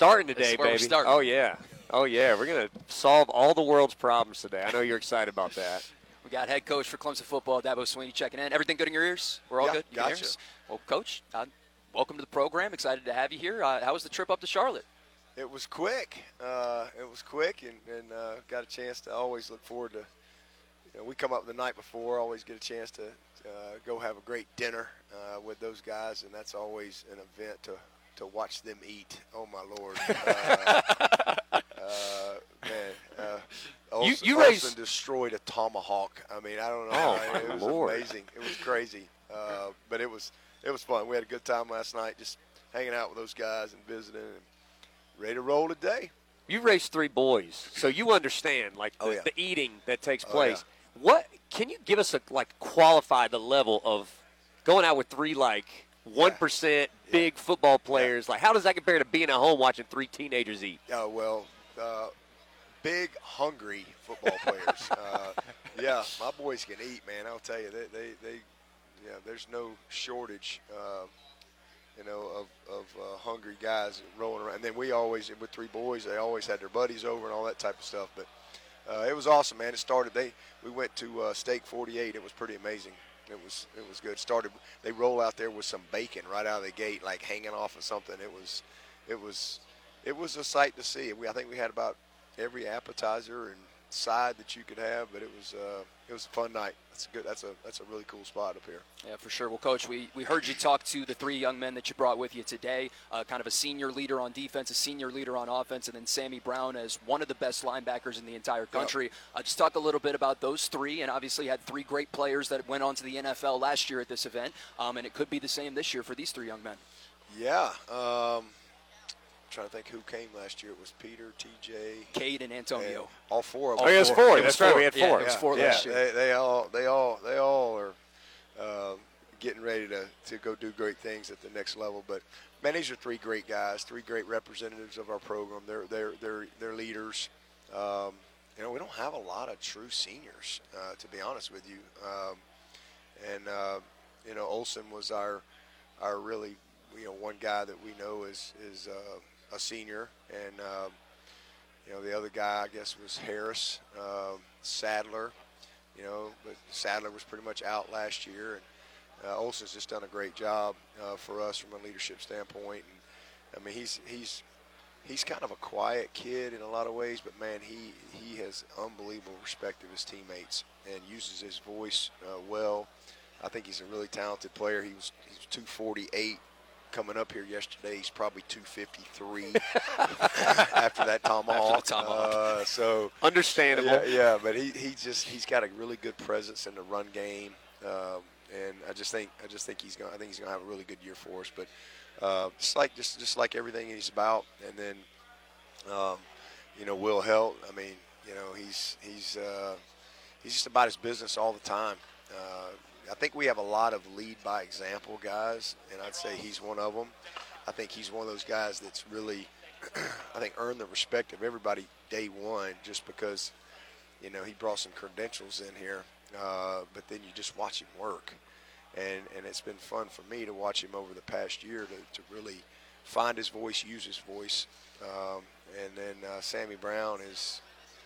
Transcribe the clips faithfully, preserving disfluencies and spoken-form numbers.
starting today, where we're baby. starting. Oh, yeah. Oh, yeah. We're going to solve all the world's problems today. I know you're excited about that. We got head coach for Clemson football, Dabo Swinney, checking in. Everything good in your ears? We're all yeah, good? You can hear gotcha. us? Well, Coach, uh, welcome to the program. Excited to have you here. Uh, how was the trip up to Charlotte? It was quick. Uh, it was quick, and, and uh, got a chance to always look forward to, you know, we come up the night before, always get a chance to uh, go have a great dinner uh, with those guys, and that's always an event to, to watch them eat. Oh, my Lord. Uh, uh, man, uh, Olsen, you, you raised... Olsen destroyed a tomahawk. I mean, I don't know. Oh, I mean, it was Lord. amazing. It was crazy, uh, but it was it was fun. We had a good time last night, just hanging out with those guys and visiting, and ready to roll today. You raised three boys, so you understand like the, oh, yeah. the eating that takes Oh, place. yeah. What can you give us a like qualify the level of going out with three like one percent yeah. big football players? Yeah. Like, how does that compare to being at home watching three teenagers eat? Oh, well, uh, big, hungry football players. uh, yeah, my boys can eat, man. I'll tell you, they, they, they yeah, there's no shortage, uh, you know, of, of uh, hungry guys rolling around. And then we always, with three boys, they always had their buddies over and all that type of stuff. But uh, it was awesome, man. It started, they we went to uh, Steak forty-eight. It was pretty amazing. It was it was good. Started, they roll out there with some bacon right out of the gate, like hanging off of something. It was, it was, it was a sight to see. We I think we had about every appetizer and side that you could have, but it was uh, it was a fun night. That's a good. That's a that's a really cool spot up here. Yeah, for sure. Well, Coach, we, we heard you talk to the three young men that you brought with you today, uh, kind of a senior leader on defense, a senior leader on offense, and then Sammy Brown as one of the best linebackers in the entire country. Yep. Uh, just talk a little bit about those three, and obviously had three great players that went on to the N F L last year at this event, um, and it could be the same this year for these three young men. Yeah. Um, trying to think who came last year. It was Peter, T J, Cade, and Antonio. And all four of them. Oh, it was four. That's right. We had four. Yeah, it was four yeah, last yeah. year. They, they all, they all, they all are uh, getting ready to, to go do great things at the next level. But man, these are three great guys, three great representatives of our program. They're they're they're they're leaders. Um, you know, we don't have a lot of true seniors, uh, to be honest with you. Um, and uh, you know, Olsen was our our really you know one guy that we know is is. Uh, a senior, and uh, you know the other guy I guess was Harris, uh, Sadler, you know, but Sadler was pretty much out last year, and uh, Olsen's just done a great job uh, for us from a leadership standpoint. And I mean he's he's he's kind of a quiet kid in a lot of ways, but man he he has unbelievable respect of his teammates and uses his voice uh, well. I think he's a really talented player. He was he's two forty-eight. Coming up here yesterday, he's probably two fifty-three after that tomahawk. After the tomahawk. Uh, so understandable. Yeah, yeah, but he, he just he's got a really good presence in the run game, um, and I just think I just think he's going I think he's going to have a really good year for us. But uh, just like just just like everything he's about, and then um, you know Will Helt. I mean, you know he's he's uh, he's just about his business all the time. Uh, I think we have a lot of lead by example guys, and I'd say he's one of them. I think he's one of those guys that's really, I think, earned the respect of everybody day one just because, you know, he brought some credentials in here, uh, but then you just watch him work. And, and it's been fun for me to watch him over the past year to, to really find his voice, use his voice. Um, and then uh, Sammy Brown is,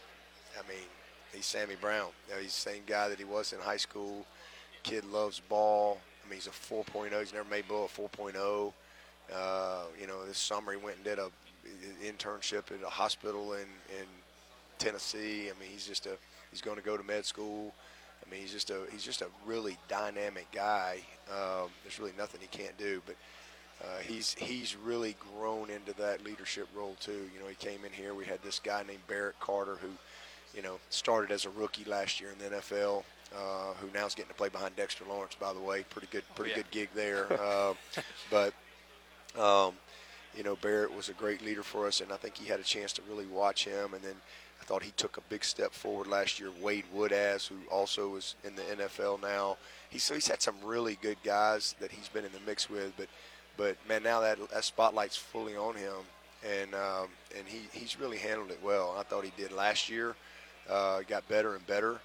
I mean, he's Sammy Brown. You know, he's the same guy that he was in high school. Kid loves ball. I mean, he's a four point oh. He's never made below a four point oh. Uh, you know, this summer he went and did a internship at a hospital in, in Tennessee. I mean, he's just a he's going to go to med school. I mean, he's just a he's just a really dynamic guy. Um, there's really nothing he can't do, but uh, he's he's really grown into that leadership role too. You know, he came in here. We had this guy named Barrett Carter who, you know, started as a rookie last year in the N F L. Uh, who now is getting to play behind Dexter Lawrence, by the way. Pretty good, pretty oh, yeah. good gig there. Uh, but, um, you know, Barrett was a great leader for us, and I think he had a chance to really watch him. And then I thought he took a big step forward last year. Wade Woodaz, who also is in the N F L now. He's, so he's had some really good guys that he's been in the mix with. But, but man, now that, that spotlight's fully on him, and um, and he, he's really handled it well. I thought he did last year. Uh, got better and better.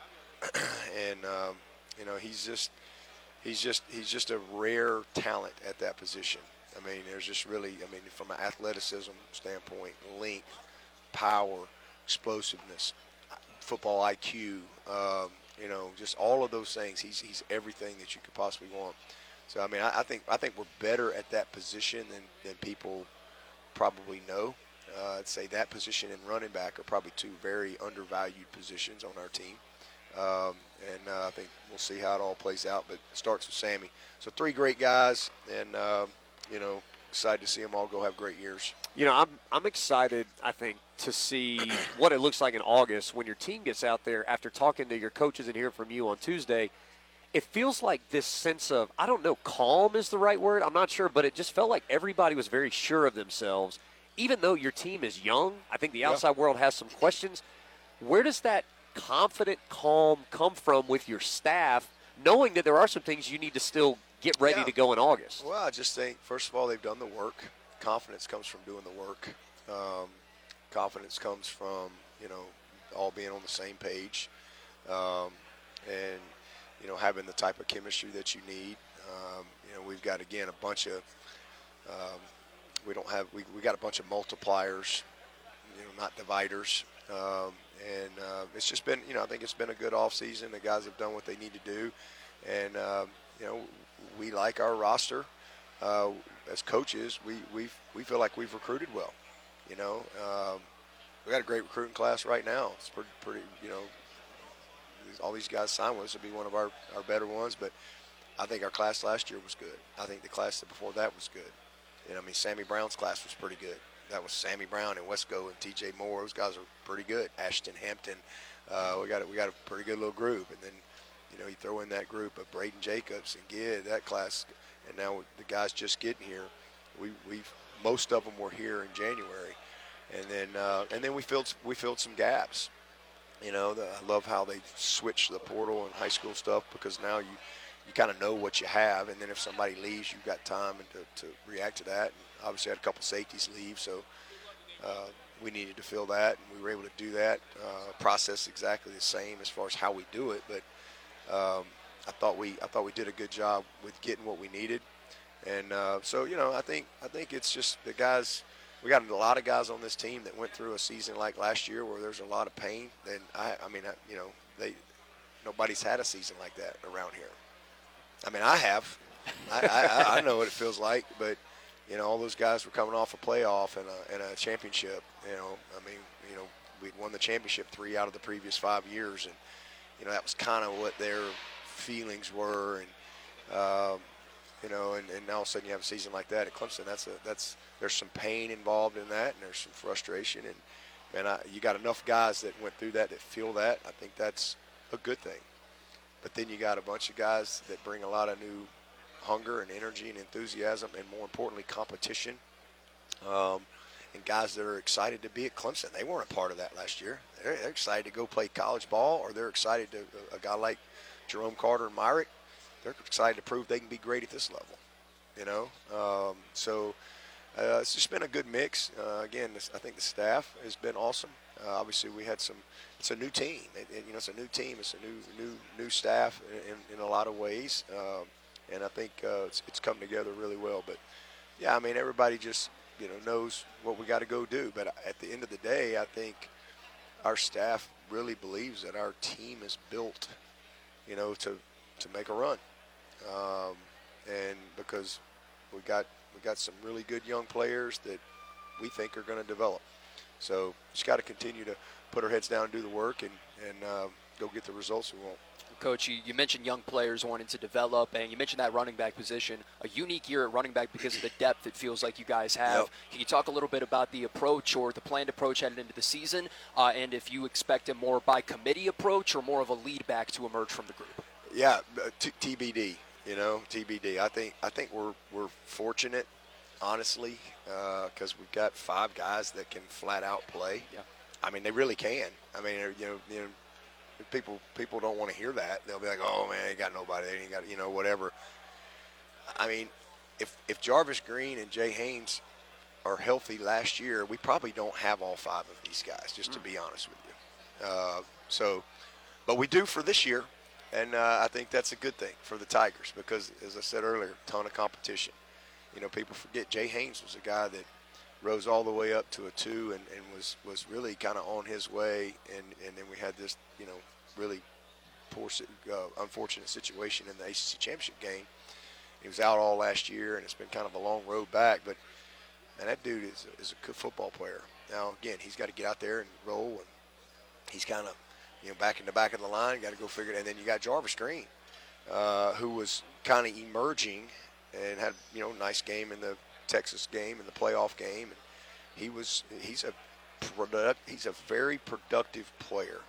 and um, you know he's just he's just he's just a rare talent at that position, I mean, there's just really, I mean, from an athleticism standpoint, length, power, explosiveness, football I Q, um, you know, just all of those things. He's he's everything that you could possibly want. So I mean, I, I think I think we're better at that position than, than people probably know. Uh, I'd say that position and running back are probably two very undervalued positions on our team. Um, and uh, I think we'll see how it all plays out. But it starts with Sammy. So three great guys, and uh, you know, excited to see them all go have great years. You know, I'm I'm excited, I think, to see what it looks like in August when your team gets out there after talking to your coaches and hearing from you on Tuesday. It feels like this sense of, I don't know, calm is the right word. I'm not sure, but it just felt like everybody was very sure of themselves. Even though your team is young, I think the outside yeah. world has some questions. Where does that confident calm come from with your staff, knowing that there are some things you need to still get ready yeah. to go in August? Well, I just think, first of all, they've done the work. Confidence comes from doing the work. Um, confidence comes from, you know, all being on the same page. Um, and, you know, having the type of chemistry that you need. Um, you know, we've got, again, a bunch of um, – we don't have – we we got a bunch of multipliers, you know, not dividers. Um, and uh, it's just been, you know, I think it's been a good offseason. The guys have done what they need to do. And, um, you know, we like our roster. Uh, as coaches, we we we feel like we've recruited well. You know, um, we got a great recruiting class right now. It's pretty, pretty you know, all these guys signed with us will be one of our, our better ones. But I think our class last year was good. I think the class before that was good. You know, I mean, Sammy Brown's class was pretty good. That was Sammy Brown and Wesco and T J Moore. Those guys are pretty good. Ashton Hampton. Uh, we got a, we got a pretty good little group. And then, you know, you throw in that group of Braden Jacobs and Gid, that class. And now the guys just getting here. We we most of them were here in January, and then uh, and then we filled we filled some gaps. You know, the, I love how they switched the portal and high school stuff, because now you you kind of know what you have, and then if somebody leaves, you've got time to, to react to that. And obviously, I had a couple safeties leave, so uh, we needed to fill that, and we were able to do that. Uh, process exactly the same as far as how we do it, but. Um, I thought we I thought we did a good job with getting what we needed, and uh, so you know I think I think it's just the guys. We got a lot of guys on this team that went through a season like last year where there's a lot of pain. And I I mean I, you know they nobody's had a season like that around here. I mean I have. I, I, I know what it feels like, but you know all those guys were coming off a playoff and a, and a championship. You know I mean you know we'd won the championship three out of the previous five years, and you know that was kind of what their feelings were, and um, you know, and, and now all of a sudden you have a season like that at Clemson. That's a that's there's some pain involved in that, and there's some frustration, and man, I, you got enough guys that went through that that feel that. I think that's a good thing. But then you got a bunch of guys that bring a lot of new hunger and energy and enthusiasm, and more importantly, competition. Um, and guys that are excited to be at Clemson. They weren't a part of that last year. They're, they're excited to go play college ball, or they're excited to a guy like Jerome Carter and Myrick, they're excited to prove they can be great at this level, you know. Um, so uh, it's just been a good mix. Uh, again, this, I think the staff has been awesome. Uh, obviously, we had some. It's a new team. It, it, you know, it's a new team. It's a new, new, new staff in, in, in a lot of ways, um, and I think uh, it's, it's come together really well. But yeah, I mean, everybody just you know knows what we got to go do. But at the end of the day, I think our staff really believes that our team is built, you know, to, to make a run, um, and because we got we got some really good young players that we think are going to develop. So just got to continue to put our heads down and do the work, and and uh, go get the results we want. Coach, you, you mentioned young players wanting to develop, and you mentioned that running back position. A unique year at running back because of the depth it feels like you guys have. Yep. Can you talk a little bit about the approach or the planned approach headed into the season, uh, and if you expect a more by committee approach or more of a lead back to emerge from the group? Yeah, t- T B D. You know, T B D. I think I think we're we're fortunate, honestly, because uh, we've got five guys that can flat out play. Yeah. I mean, they really can. I mean, you know, you know. People people don't want to hear that. They'll be like, "Oh man, they got nobody. They ain't got you know whatever." I mean, if if Jarvis Green and Jay Haynes are healthy last year, we probably don't have all five of these guys. Just mm. to be honest with you. Uh, so, but we do for this year, and uh, I think that's a good thing for the Tigers because, as I said earlier, ton of competition, you know, people forget Jay Haynes was a guy that rose all the way up to a two and, and was, was really kind of on his way. And, and then we had this, you know, really poor, uh, unfortunate situation in the A C C championship game. He was out all last year, and it's been kind of a long road back. But, man, that dude is, is a good football player. Now, again, he's got to get out there and roll, and he's kind of, you know, back in the back of the line, got to go figure it. And then you got Jarvis Green, uh, who was kind of emerging and had, you know, nice game in the Texas game and the playoff game. And he was he's a product he's a very productive player,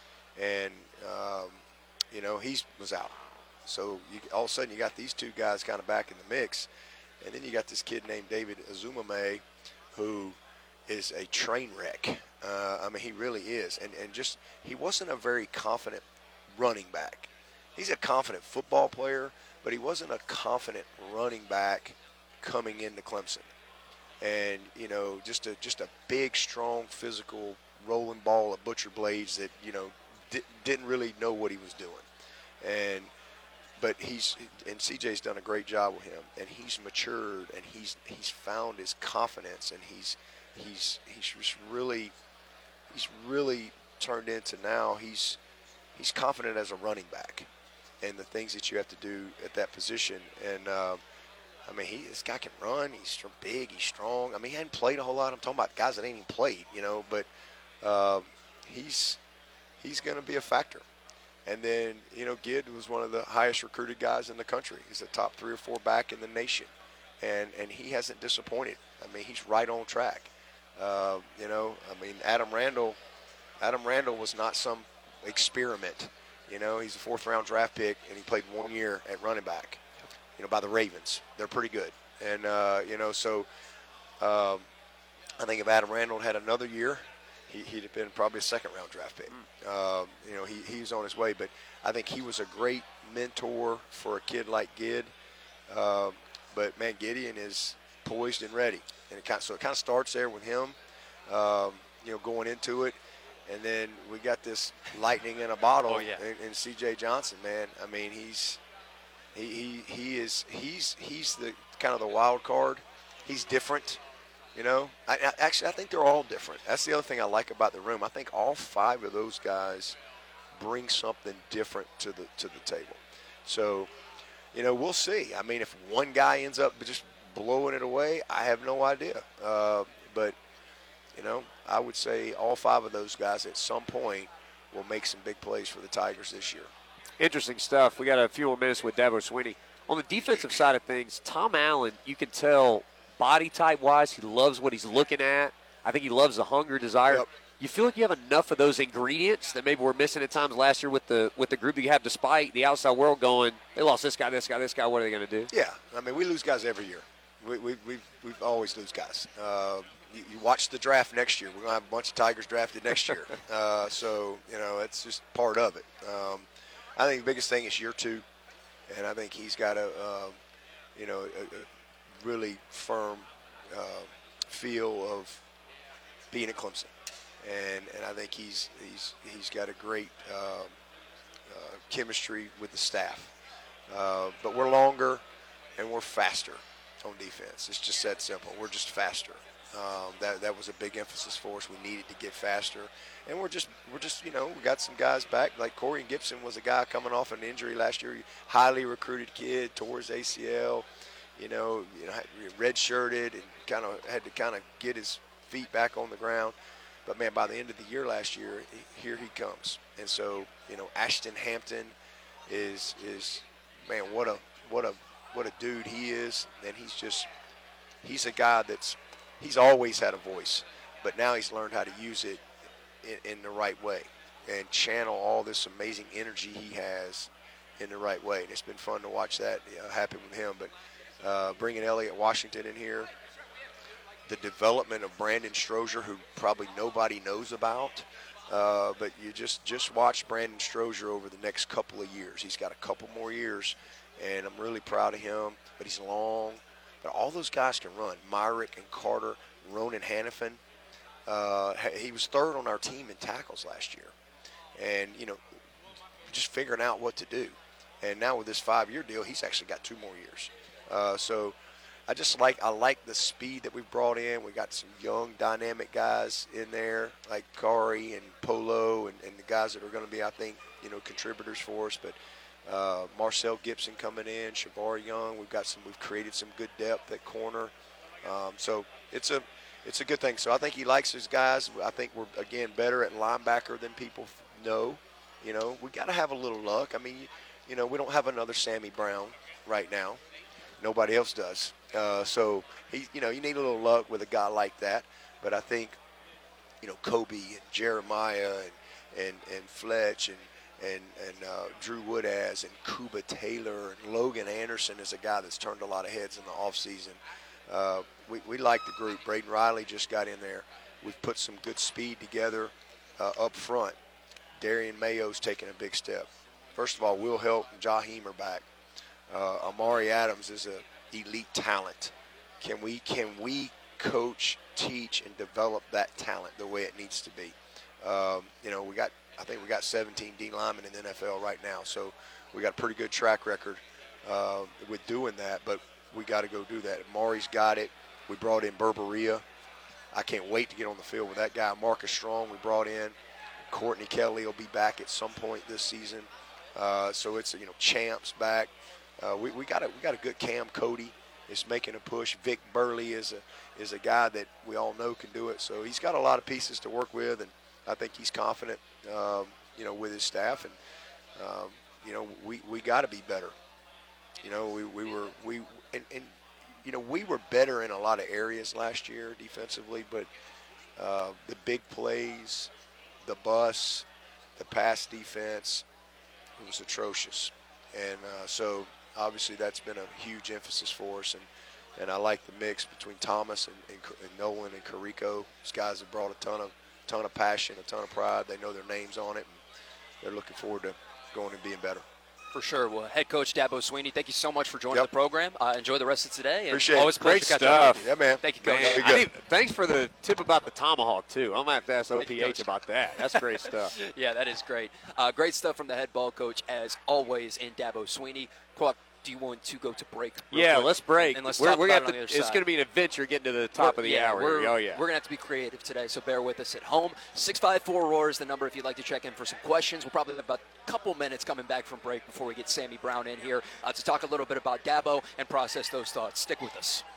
and um, you know, he was out. So you, all of a sudden you got these two guys kind of back in the mix, and then you got this kid named David Azumame, who is a train wreck. Uh, I mean, he really is, and and just he wasn't a very confident running back. He's a confident football player, but he wasn't a confident running back coming into Clemson. And, you know, just a just a big, strong, physical, rolling ball of butcher blades that, you know, di- didn't really know what he was doing. And but he's and C J's done a great job with him, and he's matured, and he's he's found his confidence, and he's he's he's just really he's really turned into now he's he's confident as a running back, and the things that you have to do at that position. And uh, I mean, he this guy can run. He's big. He's strong. I mean, he hadn't played a whole lot. I'm talking about guys that ain't even played, you know. But uh, he's he's going to be a factor. And then, you know, Gid was one of the highest recruited guys in the country. He's a top three or four back in the nation, and and he hasn't disappointed. I mean, he's right on track. Uh, you know, I mean, Adam Randall. Adam Randall was not some experiment. You know, he's a fourth round draft pick, and he played one year at running back. You know, by the Ravens. They're pretty good. And, uh, you know, so um, I think if Adam Randall had another year, he, he'd have been probably a second-round draft pick. Mm. Um, you know, he, he's on his way. But I think he was a great mentor for a kid like Gid. Um, but, man, Gideon is poised and ready. And it kind of, so it kind of starts there with him, um, you know, going into it. And then we got this lightning in a bottle oh, yeah. in, in C J Johnson, man. I mean, he's – He, he he is he's he's the kind of the wild card. He's different, you know. I, I, actually, I think they're all different. That's the other thing I like about the room. I think all five of those guys bring something different to the to the table. So, you know, we'll see. I mean, if one guy ends up just blowing it away, I have no idea. Uh, but you know, I would say all five of those guys at some point will make some big plays for the Tigers this year. Interesting stuff. We got a few more minutes with Dabo Swinney. On the defensive side of things, Tom Allen, you can tell body type-wise, he loves what he's looking at. I think he loves the hunger, desire. Yep. You feel like you have enough of those ingredients that maybe we're missing at times last year with the with the group that you have, despite the outside world going, they lost this guy, this guy, this guy. What are they going to do? Yeah. I mean, we lose guys every year. We we we we always lose guys. Uh, you, you watch the draft next year. We're going to have a bunch of Tigers drafted next year. uh, so, you know, it's just part of it. Um, I think the biggest thing is year two, and I think he's got a, um, you know, a, a really firm uh, feel of being at Clemson, and and I think he's he's he's got a great um, uh, chemistry with the staff. Uh, but we're longer and we're faster on defense. It's just that simple. We're just faster. Um, that that was a big emphasis for us. We needed to get faster, and we're just we're just you know we got some guys back. Like Corey Gibson was a guy coming off an injury last year, highly recruited kid, tore his A C L, you know, you know, red-shirted and kind of had to kind of get his feet back on the ground. But man, by the end of the year last year, he, here he comes. And so you know, Ashton Hampton is is man, what a what a what a dude he is, and he's just he's a guy that's. He's always had a voice, but now he's learned how to use it in, in the right way and channel all this amazing energy he has in the right way. And it's been fun to watch that you know, happen with him. But uh, bringing Elliott Washington in here, the development of Brandon Strozier, who probably nobody knows about, uh, but you just, just watch Brandon Strozier over the next couple of years. He's got a couple more years, and I'm really proud of him, but he's long. But all those guys can run. Myrick and Carter, Ronan Hannafin. Uh, he was third on our team in tackles last year. And, you know, just figuring out what to do. And now with this five-year deal, he's actually got two more years. Uh, so, I just like I like the speed that we've brought in. We got some young, dynamic guys in there like Kari and Polo and, and the guys that are going to be, I think, you know, contributors for us. But uh, Marcel Gibson coming in, Shavar Young. We've got some. We've created some good depth at corner. Um, so it's a it's a good thing. So I think he likes his guys. I think we're again better at linebacker than people know. You know, we got to have a little luck. I mean, you know, we don't have another Sammy Brown right now. Nobody else does. Uh, so, he, you know, you need a little luck with a guy like that. But I think, you know, Kobe and Jeremiah and, and, and Fletch and, and, and uh, Drew Woodaz and Kuba Taylor and Logan Anderson is a guy that's turned a lot of heads in the offseason. Uh, we, we like the group. Braden Riley just got in there. We've put some good speed together uh, up front. Darian Mayo's taking a big step. First of all, Will Help and Jaheim are back. Uh, Amari Adams is a elite talent. Can we can we coach, teach, and develop that talent the way it needs to be? Um, you know, we got I think we got seventeen D linemen in the N F L right now, so we got a pretty good track record uh, with doing that. But we got to go do that. Amari's got it. We brought in Berberia. I can't wait to get on the field with that guy. Marcus Strong we brought in. Courtney Kelly will be back at some point this season. Uh, so it's, you know, Champ's back. Uh, we, we got a we got a good Cam Cody is making a push. Vic Burley is a is a guy that we all know can do it. So he's got a lot of pieces to work with, and I think he's confident, um, you know, with his staff. And um, you know, we, we got to be better. You know, we, we were we and, and you know we were better in a lot of areas last year defensively, but uh, the big plays, the bus, the pass defense, it was atrocious. And uh, so obviously that's been a huge emphasis for us. And, and I like the mix between Thomas and, and, and Nolan and Carrico. These guys have brought a ton of ton of passion, a ton of pride. They know their names on it, and they're looking forward to going and being better. For sure. Well, head coach Dabo Swinney, thank you so much for joining Yep. the program. Uh, enjoy the rest of today. And Appreciate it. always a pleasure Great to catch up with stuff. you. Yeah, man. Thank you, Coach. Man, Be I good. need, thanks for the tip about the tomahawk, too. I'm going to have to ask O P H about that. That's great stuff. Yeah, that is great. Uh, great stuff from the head ball coach, as always, in Dabo Swinney. Quack, do you want to go to break? real Yeah, quick? let's break. And let's we're, talk we're about gonna it on have the to, other it's side. going to be an adventure getting to the top We're- of the yeah, hour. We're, oh, yeah. We're going to have to be creative today, so bear with us at home. six five four roar is the number if you'd like to check in for some questions. We'll probably have about a couple minutes coming back from break before we get Sammy Brown in here uh, to talk a little bit about Dabo and process those thoughts. Stick with us.